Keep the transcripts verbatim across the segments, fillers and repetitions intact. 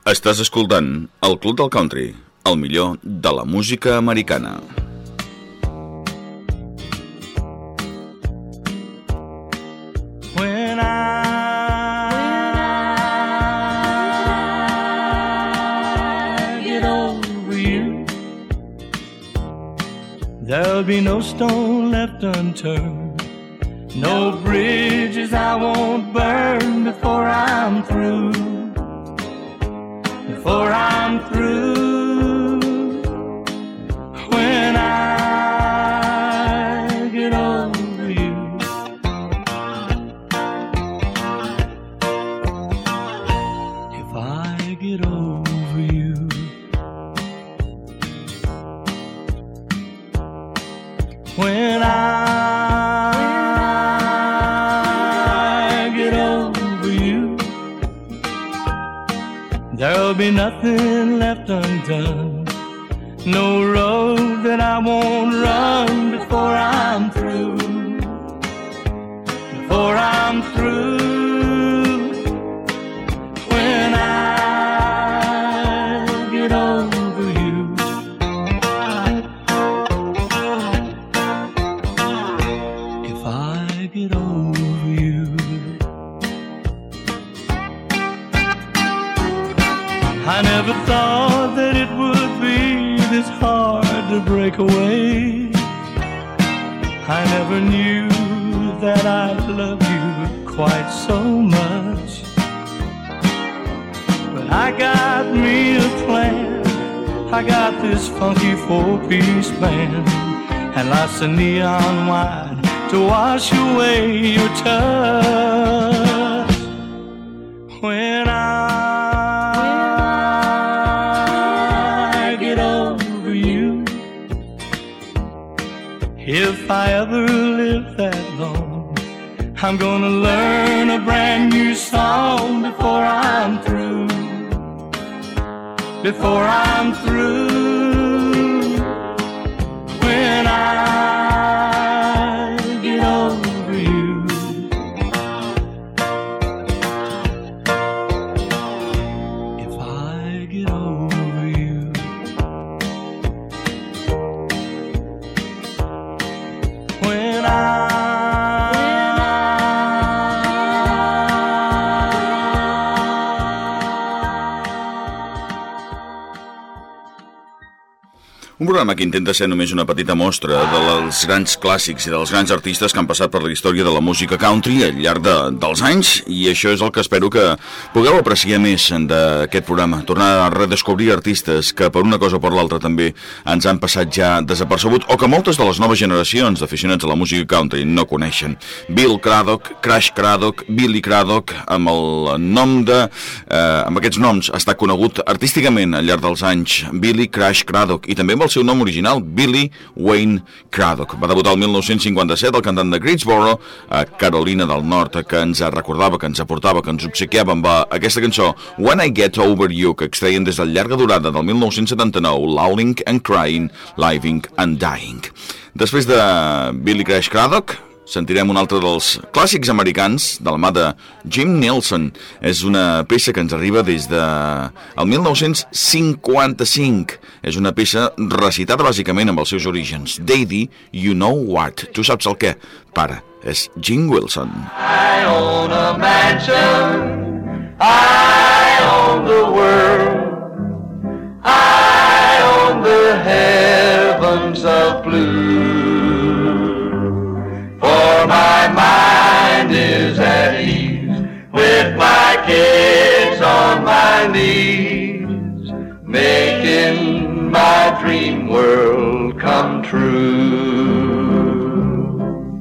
Estàs escoltant el Club del Country, el millor de la música americana. When I, when I get over you, there'll be no stone left unturned, no bridges I won't burn before I'm through. Before I'm through, when I get over you, if I get over you, when I get over you, there'll be nothing left undone, no road that I won't run before I'm through, before I'm through, when I get over you. If I get over you, I never thought that it would be this hard to break away. I never knew that I'd love you quite so much. But I got me a plan. I got this funky four-piece band and lots of neon wine to wash away your touch. When I if I ever live that long, I'm gonna learn a brand new song before I'm through, before I'm through, when I get over you. If I get over you, when I, Un programa que intenta ser només una petita mostra dels grans clàssics i dels grans artistes que han passat per la història de la música country al llarg de, dels anys, i això és el que espero que pugueu apreciar més d'aquest programa, tornar a redescobrir artistes que per una cosa o per l'altra també ens han passat ja desapercebut o que moltes de les noves generacions d'aficionats a la música country no coneixen. Bill Craddock, Crash Craddock, Billy Craddock, amb el nom de... Eh, amb aquests noms ha estat conegut artísticament al llarg dels anys Billy Crash Craddock, i també amb el seu nom original, Billy Wayne Craddock. Va debutar el mil nou-cents cinquanta-set el cantant de Greensboro, a Carolina del Nord, que ens recordava, que ens aportava, que ens obsequiava amb aquesta cançó When I Get Over You, que extreien des de llarga durada del mil nou-cents setanta-nou, Lowing and Crying, Living and Dying. Després de Billy Crash Craddock, sentirem un altre dels clàssics americans de la mà de Jim Nelson. És una peça que ens arriba des de el mil nou-cents cinquanta-cinc. És una peça recitada bàsicament amb els seus orígens. Daddy, you know what? Tu saps el què? Pare, és Jim Wilson. I own a mansion, I own the world, I own the heavens of blue. For my mind is at ease with my kids on my knees, making my dream world come true.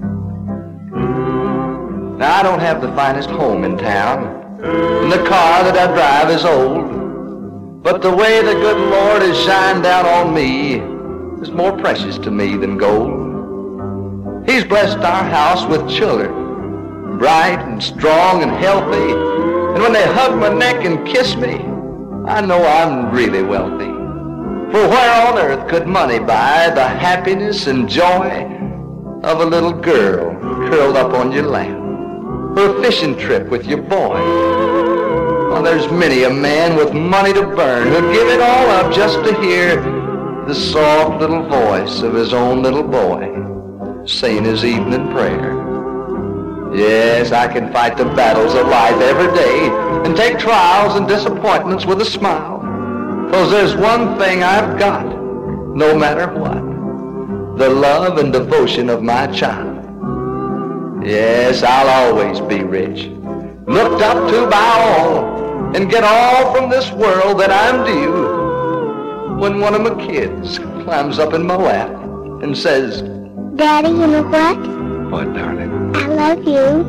Now I don't have the finest home in town, and the car that I drive is old, but the way the good Lord has shined down on me is more precious to me than gold. He's blessed our house with children, bright and strong and healthy, and when they hug my neck and kiss me, I know I'm really wealthy. For where on earth could money buy the happiness and joy of a little girl curled up on your lap, or a fishing trip with your boy, Well, there's many a man with money to burn who'd give it all up just to hear the soft little voice of his own little boy saying his evening prayer. Yes, I can fight the battles of life every day and take trials and disappointments with a smile. 'Cause there's one thing I've got, no matter what, the love and devotion of my child. Yes, I'll always be rich, looked up to by all, and get all from this world that I'm due. When one of my kids climbs up in my lap and says, Daddy, you know what? What, darling? I love you.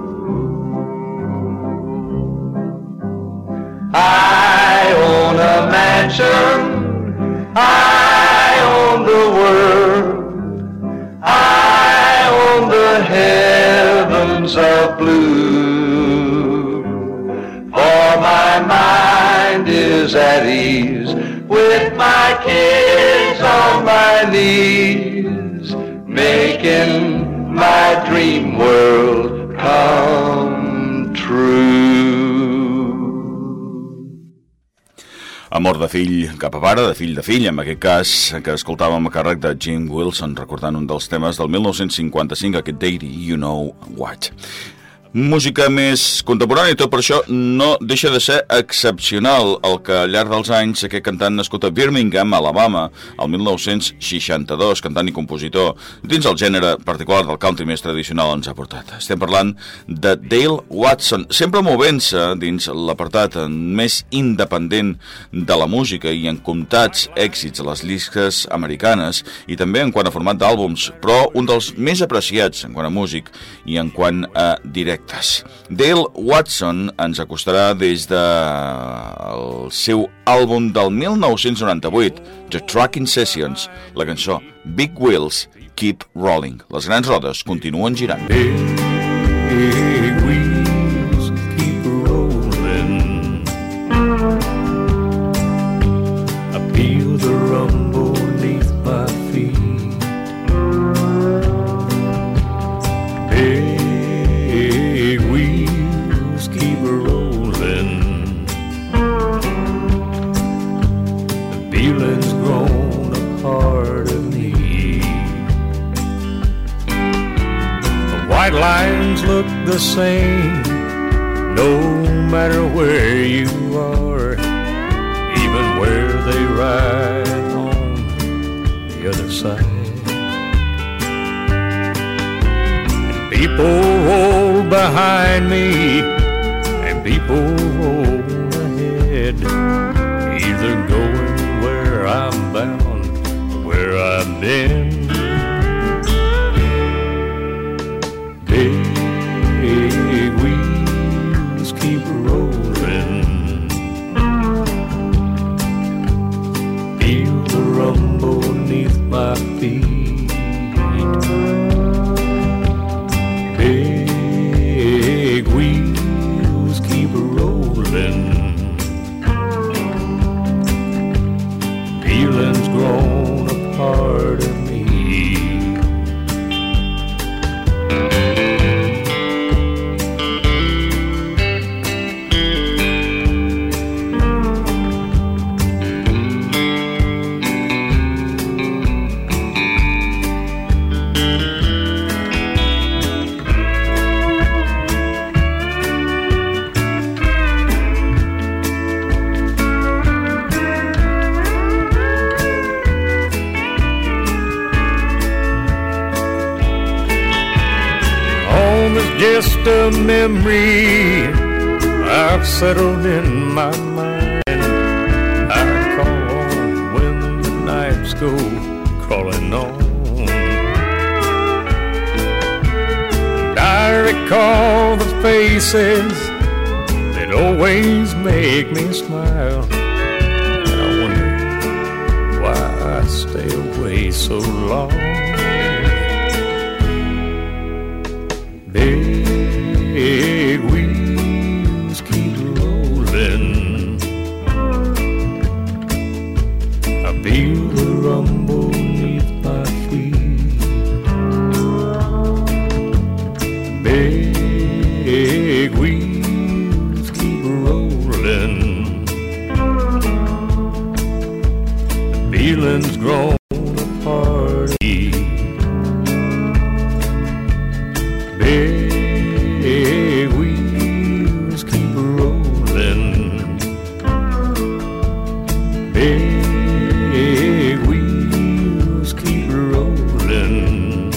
I own a mansion, I own the world, I own the heavens of blue, for my mind is at ease with my kids on my knees, making my dream world come true. Amor de fill cap a pare, de fill de fill, en aquest cas, que escoltàvem a càrrec de Jim Wilson, recordant un dels temes del mil nou-cents cinquanta-cinc, aquest Daddy, You Know What. Música més contemporània i tot per això no deixa de ser excepcional el que al llarg dels anys aquest cantant nascut a Birmingham, Alabama, el mil nou-cents seixanta-dos, cantant i compositor dins el gènere particular del country més tradicional ens ha portat. Estem parlant de Dale Watson, sempre movent-se dins l'apartat més independent de la música i en comptats èxits a les llistes americanes i també en quant a format d'àlbums, però un dels més apreciats en quant a músic i en quant a directe. Dale Watson ens acostarà des del seu àlbum del mil nou-cents noranta-vuit, The Trucking Sessions, la cançó Big Wheels Keep Rolling. Les grans rodes continuen girant. Big wheels keep rolling, I feel the rumble beneath my feet. Big keep rolling, the feeling's grown a part of me. The white lines look the same, no matter where you are, even where they ride on the other side. People roll behind me, and people roll ahead, either going where I'm bound, where I've been. Big wheels keep rolling, feel the rumble beneath my feet. Big wheels keep rolling, feeling's grown a part of me. Just a memory I've settled in my mind. I call on when the nights go crawling on, and I recall the faces that always make me smile, and I wonder why I stay away so long. Big wheels keep rolling, I feel the rumble beneath my feet. Big wheels keep rolling, feelings grown apart. Big wheels keep rolling. Big wheels keep rolling.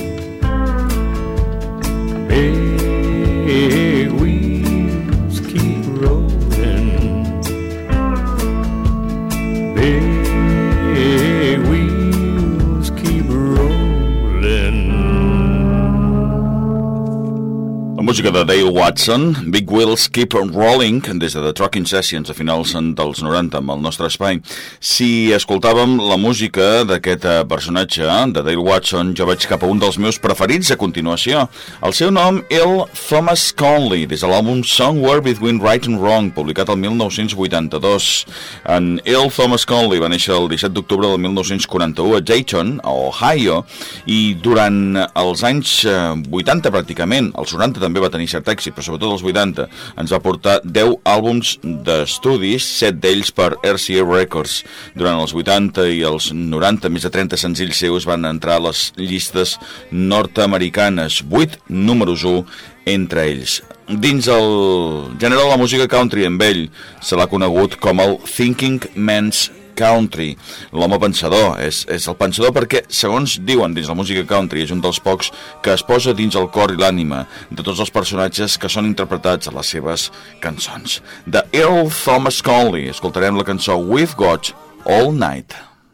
Big wheels keep rolling. Big wheels keep rolling. La música de Dale Watson, Big Wheels Keep Rolling, des de The Trucking Sessions a finals dels noranta amb el nostre espai. Si escoltàvem la música d'aquest personatge, de Dale Watson, jo vaig cap a un dels meus preferits a continuació. El seu nom, Earl Thomas Conley, des de l'àlbum Somewhere Between Right and Wrong, publicat el mil nou-cents vuitanta-dos. En Earl Thomas Conley va néixer el disset d'octubre del mil nou-cents quaranta-u a Dayton, a Ohio, i durant els anys vuitanta pràcticament, els noranta també va tenir cert èxit, però sobretot els vuitanta, ens va portar deu àlbums d'estudis, set d'ells per R C A Records. Durant els vuitanta i els noranta, més de trenta senzills seus van entrar a les llistes nord-americanes, vuit números u entre ells. Dins el gènere de la música country, amb ell se l'ha conegut com el Thinking Man's Country, l'home pensador. És, és el pensador perquè, segons diuen dins la música country, és un dels pocs que es posa dins el cor i l'ànima de tots els personatges que són interpretats a les seves cançons. De Earl Thomas Conley escoltarem la cançó We've Got All Night.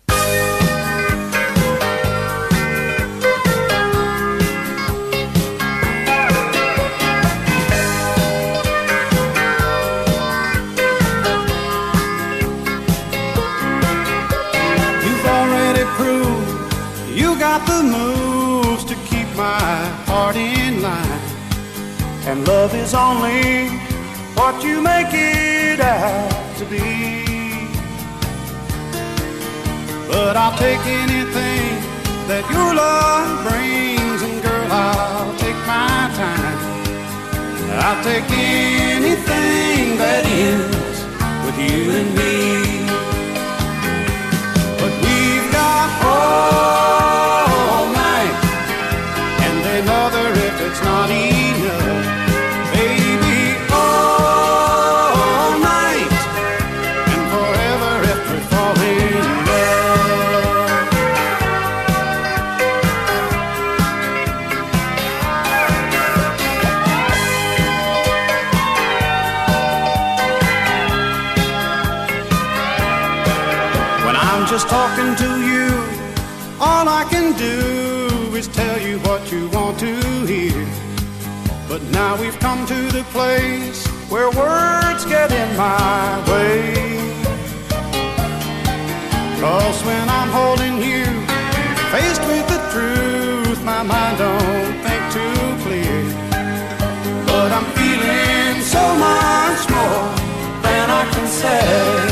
Got the moves to keep my heart in line, and love is only what you make it out to be. But I'll take anything that your love brings, and girl, I'll take my time. I'll take anything that ends with you and me. But we've got all another if it's not enough, baby, all night and forever if we fall in love. When I'm just talking to you, all I can do is tell you what you want to hear. But now we've come to the place where words get in my way. 'Cause when I'm holding you, faced with the truth, my mind don't think too clear. But I'm feeling so much more than I can say.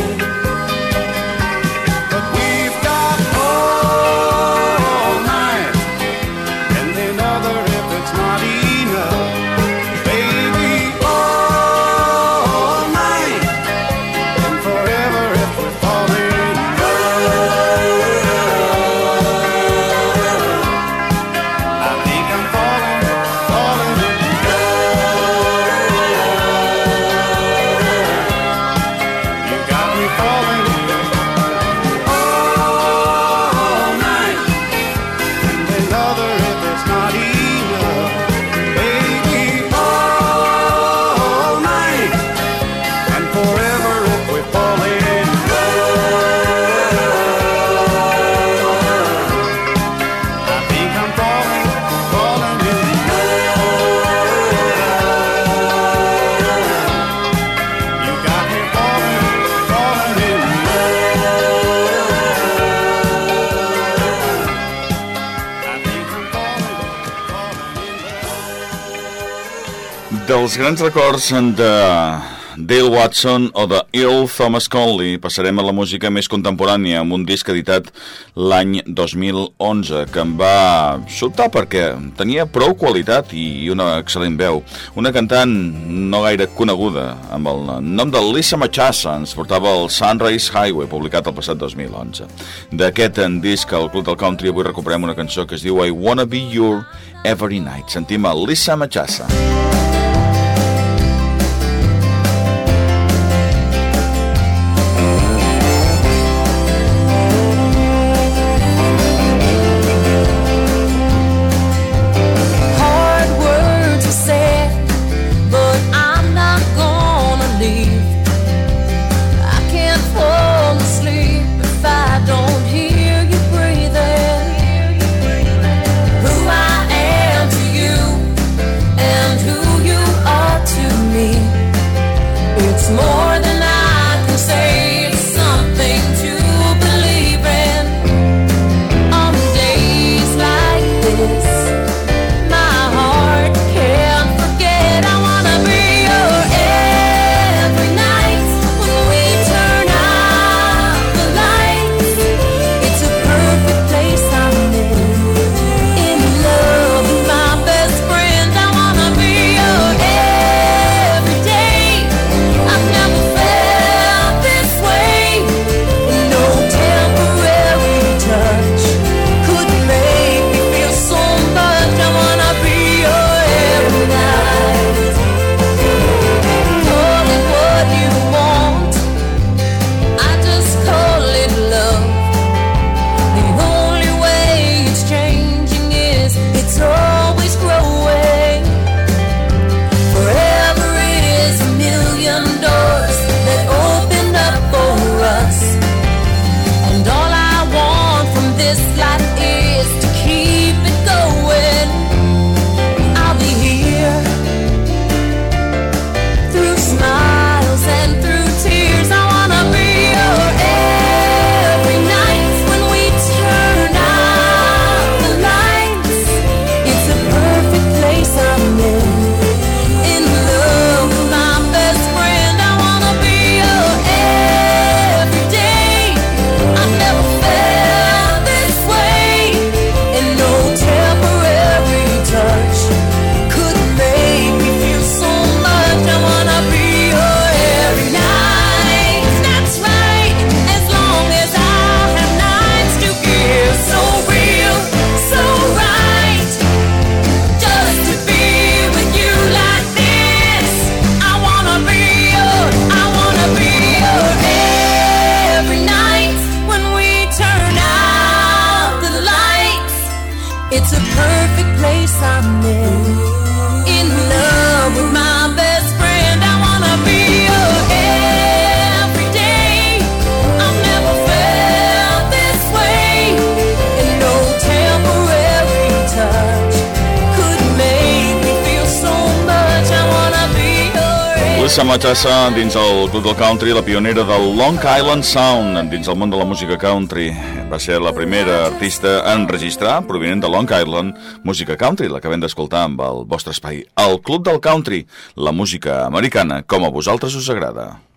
Dels grans records de Dale Watson o de Earl Thomas Conley. Passarem a la música més contemporània amb un disc editat l'any dos mil onze que em va sobtar perquè tenia prou qualitat i una excel·lent veu. Una cantant no gaire coneguda amb el nom de Lisa Machasa ens portava el Sunrise Highway, publicat el passat dos mil onze. D'aquest disc al Club del Country avui recuperem una cançó que es diu I Wanna Be Your Every Night. Sentim a Lisa Machasa. It's a perfect place I'm in, in love with my best friend. I wanna be your every day. I've never felt this way, and no temporary touch could make me feel so much. I wanna be your every Lisa Machasa dins el Club del Country, la pionera del Long Island Sound dins el món de la música country. Va ser la primera artista en registrar, provinent de Long Island, música country, la que vam d'escoltar amb el vostre espai. El Club del Country, la música americana com a vosaltres us agrada.